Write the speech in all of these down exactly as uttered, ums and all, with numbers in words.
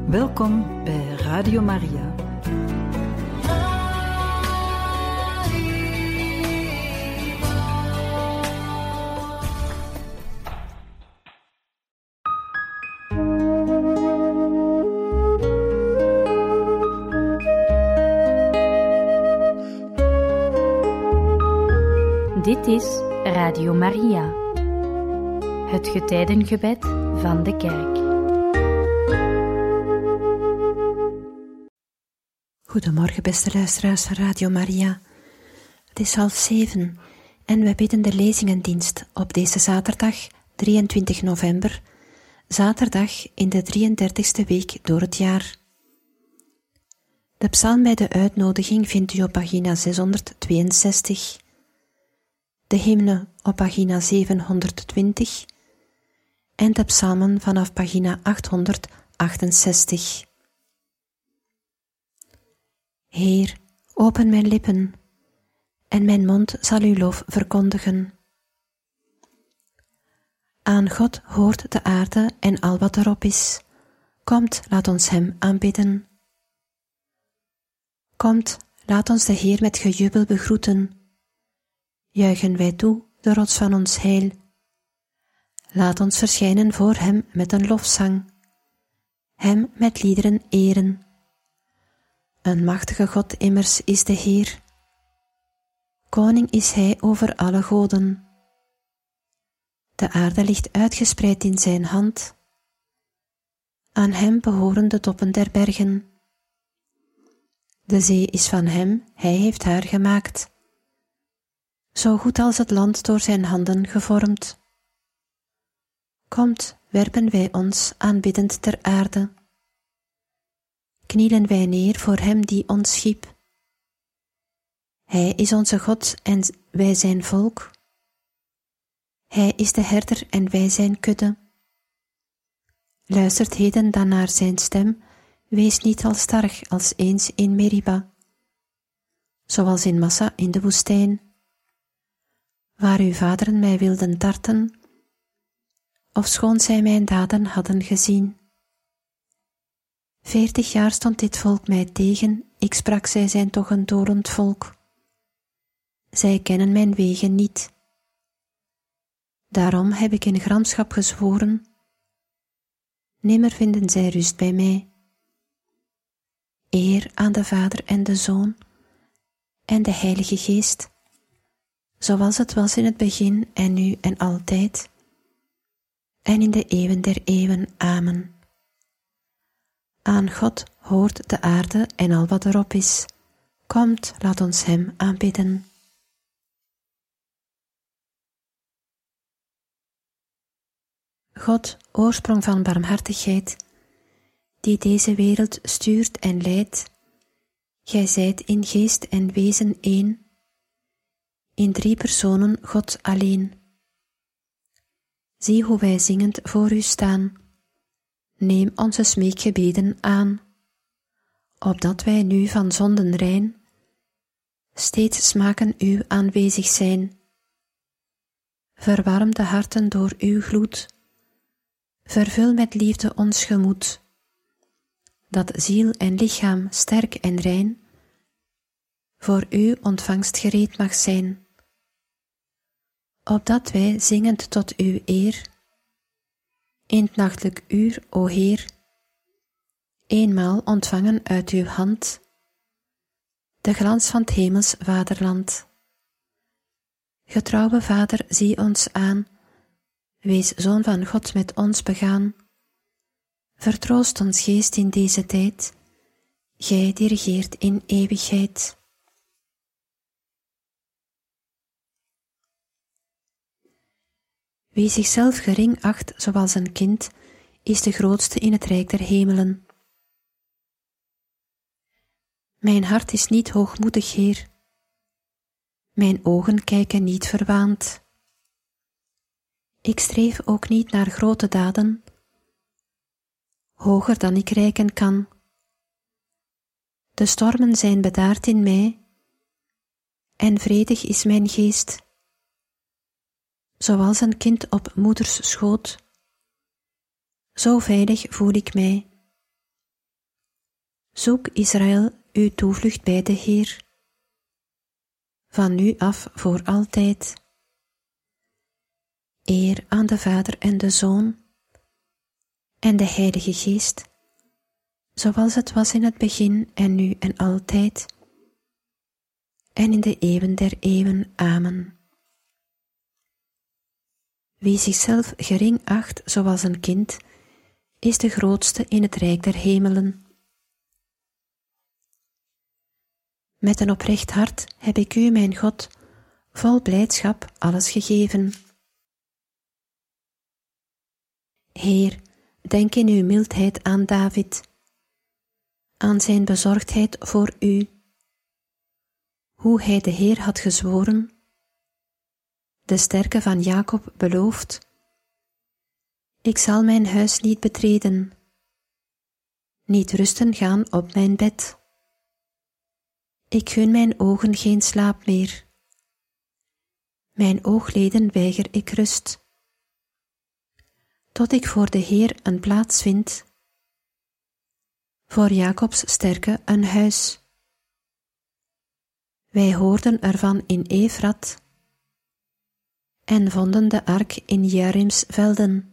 Welkom bij Radio Maria. Dit is Radio Maria, het getijdengebed van de kerk. Goedemorgen, beste luisteraars van Radio Maria. Het is half zeven en wij bidden de lezingendienst op deze zaterdag, drieëntwintig november, zaterdag in de drieëndertigste week door het jaar. De psalm bij de uitnodiging vindt u op pagina zeshonderdtweeënzestig, de hymne op pagina zevenhonderdtwintig en de psalmen vanaf pagina achthonderdachtenzestig. Heer, open mijn lippen, en mijn mond zal uw lof verkondigen. Aan God hoort de aarde en al wat erop is. Komt, laat ons hem aanbidden. Komt, laat ons de Heer met gejubel begroeten. Juichen wij toe, de rots van ons heil. Laat ons verschijnen voor hem met een lofzang, hem met liederen eren. Een machtige God immers is de Heer. Koning is hij over alle goden. De aarde ligt uitgespreid in zijn hand. Aan hem behoren de toppen der bergen. De zee is van hem, hij heeft haar gemaakt. Zo goed als het land door zijn handen gevormd. Komt, werpen wij ons aanbiddend ter aarde. Knielen wij neer voor hem die ons schiep. Hij is onze God en wij zijn volk. Hij is de herder en wij zijn kudde. Luistert heden dan naar zijn stem, wees niet halsstarrig als eens in Meriba, zoals in Massa in de woestijn, waar uw vaderen mij wilden tarten, ofschoon zij mijn daden hadden gezien. Veertig jaar stond dit volk mij tegen, ik sprak, zij zijn toch een dolend volk. Zij kennen mijn wegen niet. Daarom heb ik in gramschap gezworen, nimmer vinden zij rust bij mij. Eer aan de Vader en de Zoon en de Heilige Geest, zoals het was in het begin en nu en altijd, en in de eeuwen der eeuwen. Amen. Aan God hoort de aarde en al wat erop is. Komt, laat ons hem aanbidden. God, oorsprong van barmhartigheid, die deze wereld stuurt en leidt, gij zijt in geest en wezen één, in drie personen God alleen. Zie hoe wij zingend voor u staan. Neem onze smeekgebeden aan, opdat wij nu van zonden rein steeds smaken uw aanwezig zijn. Verwarm de harten door uw gloed, vervul met liefde ons gemoed, dat ziel en lichaam sterk en rein voor uw ontvangst gereed mag zijn, opdat wij zingend tot uw eer in het nachtelijk uur, o Heer, eenmaal ontvangen uit uw hand de glans van het hemels vaderland. Getrouwe Vader, zie ons aan, wees Zoon van God met ons begaan. Vertroost ons geest in deze tijd, gij die regeert in eeuwigheid. Wie zichzelf gering acht zoals een kind, is de grootste in het rijk der hemelen. Mijn hart is niet hoogmoedig, Heer. Mijn ogen kijken niet verwaand. Ik streef ook niet naar grote daden, hoger dan ik reiken kan. De stormen zijn bedaard in mij, en vredig is mijn geest. Zoals een kind op moeders schoot, zo veilig voel ik mij. Zoek Israël uw toevlucht bij de Heer, van nu af voor altijd. Eer aan de Vader en de Zoon en de Heilige Geest, zoals het was in het begin en nu en altijd, en in de eeuwen der eeuwen. Amen. Wie zichzelf gering acht zoals een kind, is de grootste in het rijk der hemelen. Met een oprecht hart heb ik u, mijn God, vol blijdschap alles gegeven. Heer, denk in uw mildheid aan David, aan zijn bezorgdheid voor u, hoe hij de Heer had gezworen, de sterke van Jacob beloofd: ik zal mijn huis niet betreden, niet rusten gaan op mijn bed. Ik gun mijn ogen geen slaap meer, mijn oogleden weiger ik rust, tot ik voor de Heer een plaats vind, voor Jacobs sterke een huis. Wij hoorden ervan in Efrat en vonden de ark in Jarims velden.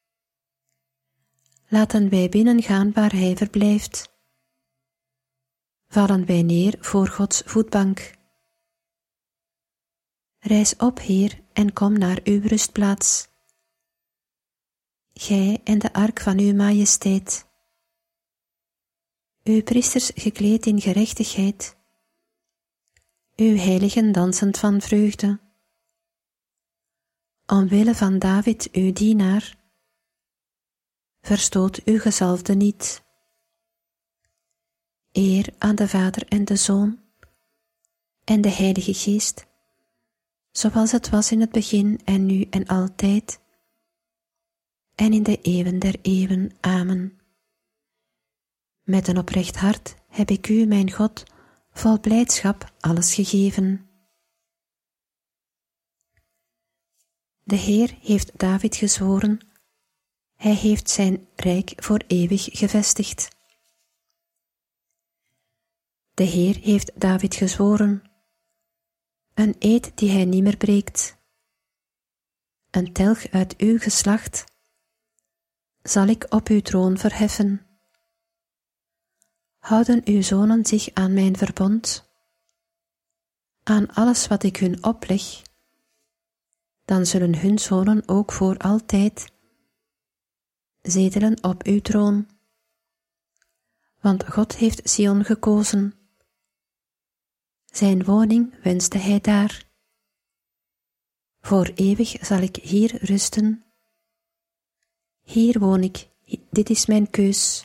Laten wij binnengaan waar hij verblijft. Vallen wij neer voor Gods voetbank. Rijs op, Heer, en kom naar uw rustplaats, gij en de ark van uw majesteit, uw priesters gekleed in gerechtigheid, uw heiligen dansend van vreugde. Omwille van David, uw dienaar, verstoot uw gezalfde niet. Eer aan de Vader en de Zoon en de Heilige Geest, zoals het was in het begin en nu en altijd, en in de eeuwen der eeuwen. Amen. Met een oprecht hart heb ik u, mijn God, vol blijdschap alles gegeven. De Heer heeft David gezworen, hij heeft zijn rijk voor eeuwig gevestigd. De Heer heeft David gezworen, een eed die hij niet meer breekt. Een telg uit uw geslacht zal ik op uw troon verheffen. Houden uw zonen zich aan mijn verbond, aan alles wat ik hun opleg, dan zullen hun zonen ook voor altijd zetelen op uw troon. Want God heeft Sion gekozen, zijn woning wenste hij daar. Voor eeuwig zal ik hier rusten. Hier woon ik, dit is mijn keus.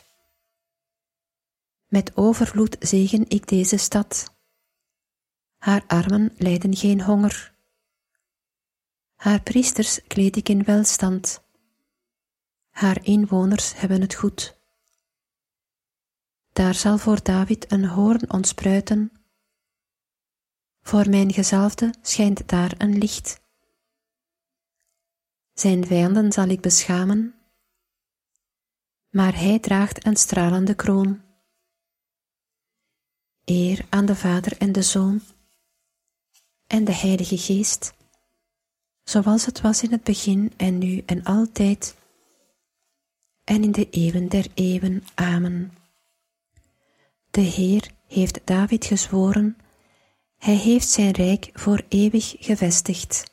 Met overvloed zegen ik deze stad. Haar armen lijden geen honger. Haar priesters kleed ik in welstand. Haar inwoners hebben het goed. Daar zal voor David een hoorn ontspruiten. Voor mijn gezalfde schijnt daar een licht. Zijn vijanden zal ik beschamen, maar hij draagt een stralende kroon. Eer aan de Vader en de Zoon en de Heilige Geest, zoals het was in het begin en nu en altijd, en in de eeuwen der eeuwen. Amen. De Heer heeft David gezworen, hij heeft zijn rijk voor eeuwig gevestigd.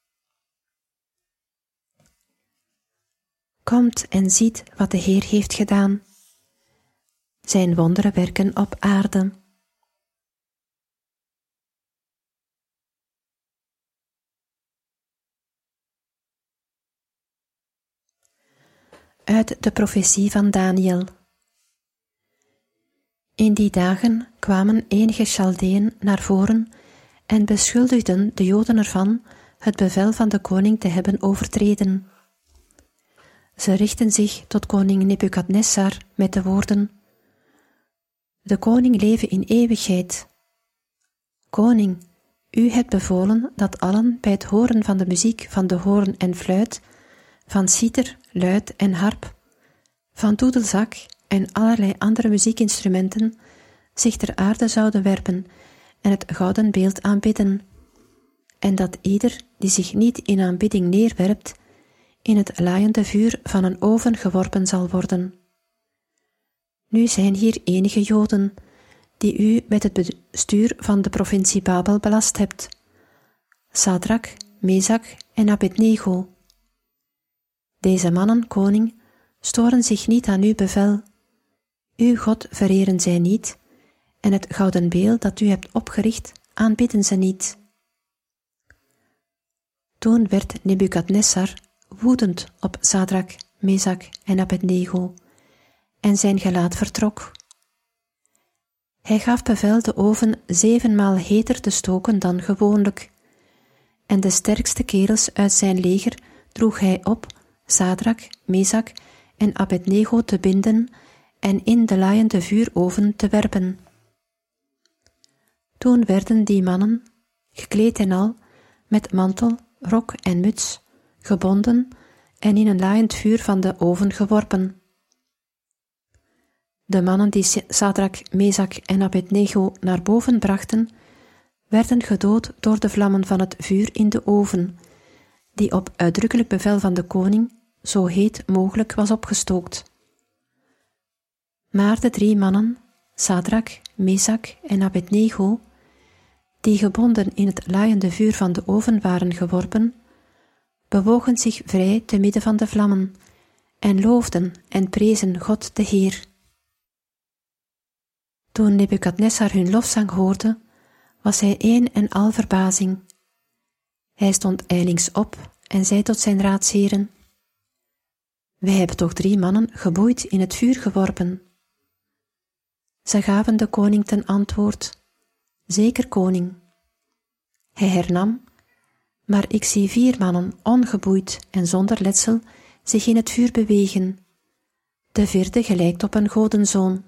Komt en ziet wat de Heer heeft gedaan, zijn wondere werken op aarde. Uit de profetie van Daniel. In die dagen kwamen enige Chaldeën naar voren en beschuldigden de Joden ervan het bevel van de koning te hebben overtreden. Ze richtten zich tot koning Nebukadnessar met de woorden: de koning leve in eeuwigheid. Koning, u hebt bevolen dat allen bij het horen van de muziek van de hoorn en fluit, van citer, luit en harp, van doedelzak en allerlei andere muziekinstrumenten zich ter aarde zouden werpen en het gouden beeld aanbidden, en dat ieder die zich niet in aanbidding neerwerpt, in het laaiende vuur van een oven geworpen zal worden. Nu zijn hier enige Joden, die u met het bestuur van de provincie Babel belast hebt, Sadrak, Mesak en Abednego. Deze mannen, koning, storen zich niet aan uw bevel. Uw God vereren zij niet, en het gouden beeld dat u hebt opgericht, aanbidden ze niet. Toen werd Nebukadnessar woedend op Sadrak, Mesak en Abednego, en zijn gelaat vertrok. Hij gaf bevel de oven zevenmaal heter te stoken dan gewoonlijk, en de sterkste kerels uit zijn leger droeg hij op Sadrak, Mesak en Abednego te binden en in de laaiende vuuroven te werpen. Toen werden die mannen, gekleed en al, met mantel, rok en muts, gebonden en in een laaiend vuur van de oven geworpen. De mannen die Sadrak, Mesak en Abednego naar boven brachten, werden gedood door de vlammen van het vuur in de oven, die op uitdrukkelijk bevel van de koning zo heet mogelijk was opgestookt. Maar de drie mannen, Sadrak, Mesak en Abednego, die gebonden in het laaiende vuur van de oven waren geworpen, bewogen zich vrij te midden van de vlammen en loofden en prezen God de Heer. Toen Nebukadnessar hun lofzang hoorde, was hij een en al verbazing. Hij stond ijlings op en zei tot zijn raadsheren: Wij hebben toch drie mannen geboeid in het vuur geworpen. Ze gaven de koning ten antwoord: Zeker, koning. Hij hernam: Maar ik zie vier mannen ongeboeid en zonder letsel zich in het vuur bewegen. De vierde gelijkt op een godenzoon.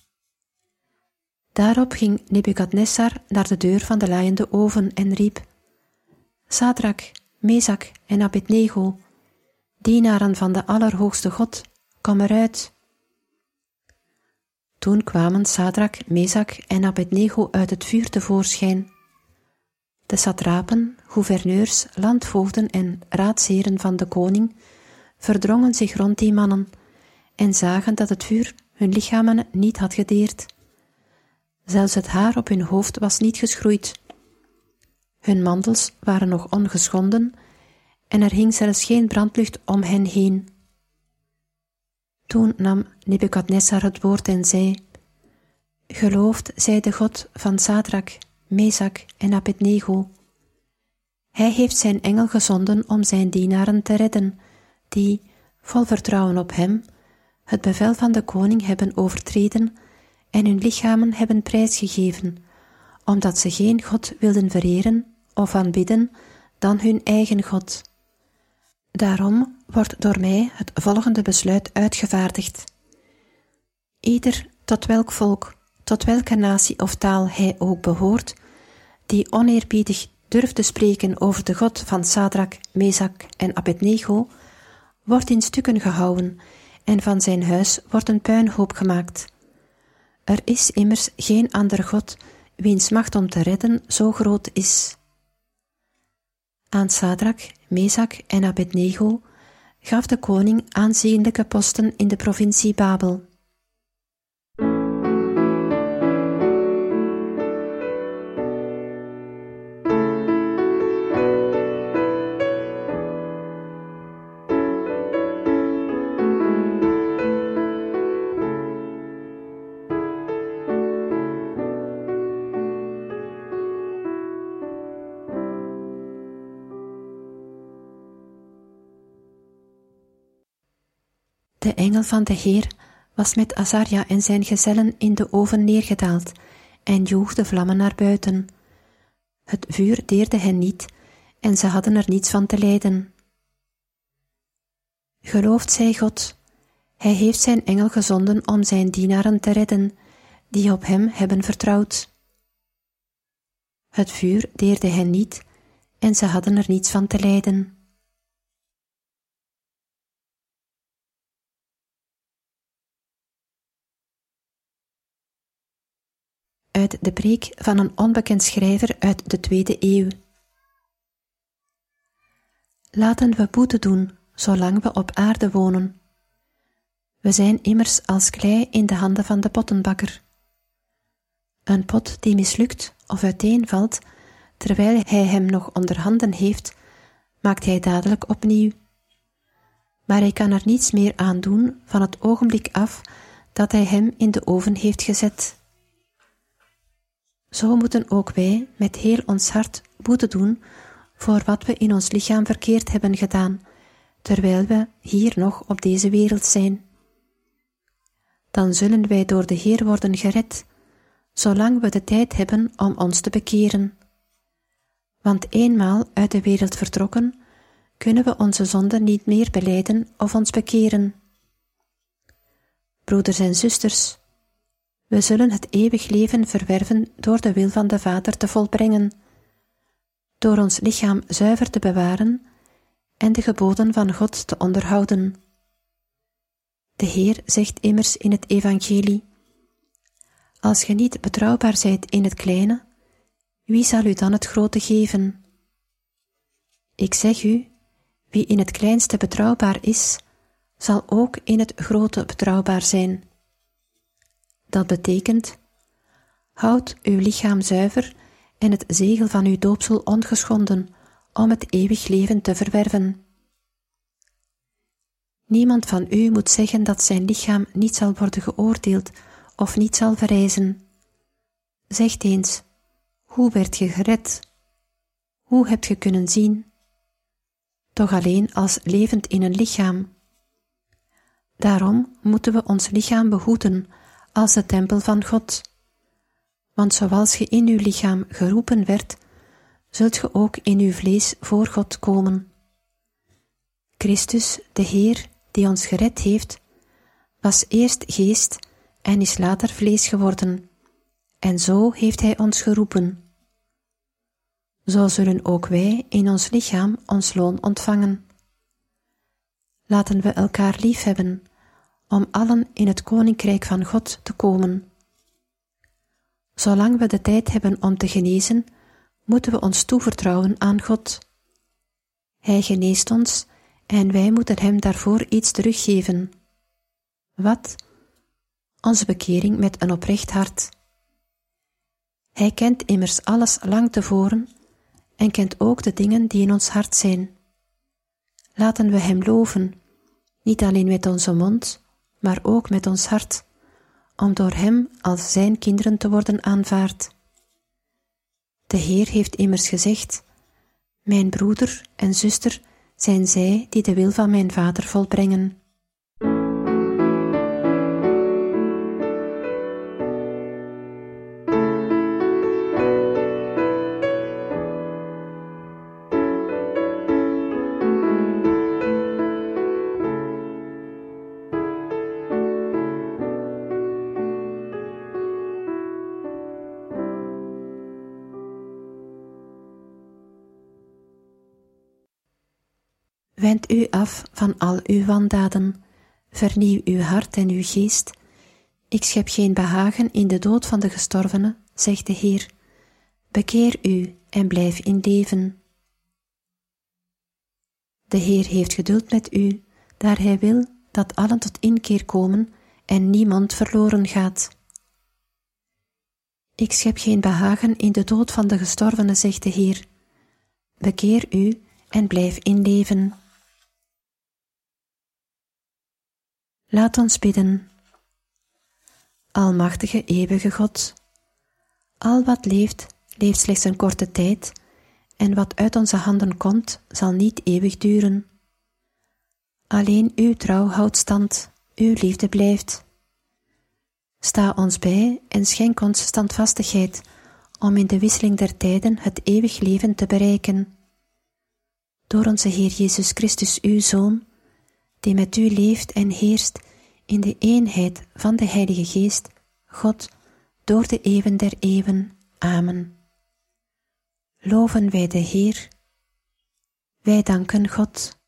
Daarop ging Nebukadnessar naar de deur van de laaiende oven en riep: Sadrak, Mesak en Abednego, dienaren van de Allerhoogste God, kom eruit. Toen kwamen Sadrak, Mesak en Abednego uit het vuur tevoorschijn. De satrapen, gouverneurs, landvoogden en raadsheren van de koning verdrongen zich rond die mannen en zagen dat het vuur hun lichamen niet had gedeerd. Zelfs het haar op hun hoofd was niet geschroeid. Hun mantels waren nog ongeschonden en er hing zelfs geen brandlucht om hen heen. Toen nam Nebukadnessar het woord en zei: Geloofd zij de God van Sadrak, Mesak en Abednego. Hij heeft zijn engel gezonden om zijn dienaren te redden, die, vol vertrouwen op hem, het bevel van de koning hebben overtreden en hun lichamen hebben prijsgegeven, omdat ze geen God wilden vereren of aanbidden dan hun eigen God. Daarom wordt door mij het volgende besluit uitgevaardigd. Ieder tot welk volk, tot welke natie of taal hij ook behoort, die oneerbiedig durft te spreken over de God van Sadrak, Mesak en Abednego, wordt in stukken gehouwen en van zijn huis wordt een puinhoop gemaakt. Er is immers geen ander God wiens macht om te redden zo groot is. Aan Sadrak, Mesak en Abednego gaf de koning aanzienlijke posten in de provincie Babel. De engel van de Heer was met Azaria en zijn gezellen in de oven neergedaald en joeg de vlammen naar buiten. Het vuur deerde hen niet en ze hadden er niets van te lijden. Geloofd zij God, hij heeft zijn engel gezonden om zijn dienaren te redden, die op hem hebben vertrouwd. Het vuur deerde hen niet en ze hadden er niets van te lijden. uit de preek van een onbekend schrijver uit de tweede eeuw. Laten we boete doen, zolang we op aarde wonen. We zijn immers als klei in de handen van de pottenbakker. Een pot die mislukt of uiteenvalt, terwijl hij hem nog onder handen heeft, maakt hij dadelijk opnieuw. Maar hij kan er niets meer aan doen van het ogenblik af dat hij hem in de oven heeft gezet. Zo moeten ook wij met heel ons hart boete doen voor wat we in ons lichaam verkeerd hebben gedaan, terwijl we hier nog op deze wereld zijn. Dan zullen wij door de Heer worden gered, zolang we de tijd hebben om ons te bekeren. Want eenmaal uit de wereld vertrokken, kunnen we onze zonden niet meer belijden of ons bekeren. Broeders en zusters, we zullen het eeuwig leven verwerven door de wil van de Vader te volbrengen, door ons lichaam zuiver te bewaren en de geboden van God te onderhouden. De Heer zegt immers in het evangelie: als je niet betrouwbaar zijt in het kleine, wie zal u dan het grote geven? Ik zeg u, wie in het kleinste betrouwbaar is, zal ook in het grote betrouwbaar zijn. Dat betekent, houd uw lichaam zuiver en het zegel van uw doopsel ongeschonden, om het eeuwig leven te verwerven. Niemand van u moet zeggen dat zijn lichaam niet zal worden geoordeeld of niet zal verrijzen. Zeg eens, hoe werd je gered? Hoe hebt je kunnen zien? Toch alleen als levend in een lichaam. Daarom moeten we ons lichaam behoeden als de tempel van God. Want zoals je in uw lichaam geroepen werd, zult je ook in uw vlees voor God komen. Christus, de Heer, die ons gered heeft, was eerst geest en is later vlees geworden, en zo heeft hij ons geroepen. Zo zullen ook wij in ons lichaam ons loon ontvangen. Laten we elkaar liefhebben, om allen in het koninkrijk van God te komen. Zolang we de tijd hebben om te genezen, moeten we ons toevertrouwen aan God. Hij geneest ons en wij moeten hem daarvoor iets teruggeven. Wat? Onze bekering met een oprecht hart. Hij kent immers alles lang tevoren en kent ook de dingen die in ons hart zijn. Laten we hem loven, niet alleen met onze mond, maar ook met ons hart, om door hem als zijn kinderen te worden aanvaard. De Heer heeft immers gezegd: mijn broeder en zuster zijn zij die de wil van mijn Vader volbrengen. Wend u af van al uw wandaden, vernieuw uw hart en uw geest. Ik schep geen behagen in de dood van de gestorvene, zegt de Heer. Bekeer u en blijf in leven. De Heer heeft geduld met u, daar Hij wil dat allen tot inkeer komen en niemand verloren gaat. Ik schep geen behagen in de dood van de gestorvene, zegt de Heer. Bekeer u en blijf in leven. Laat ons bidden. Almachtige, eeuwige God, al wat leeft, leeft slechts een korte tijd, en wat uit onze handen komt, zal niet eeuwig duren. Alleen uw trouw houdt stand, uw liefde blijft. Sta ons bij en schenk ons standvastigheid, om in de wisseling der tijden het eeuwig leven te bereiken. Door onze Heer Jezus Christus, uw Zoon, die met u leeft en heerst in de eenheid van de Heilige Geest, God, door de eeuwen der eeuwen. Amen. Loven wij de Heer. Wij danken God.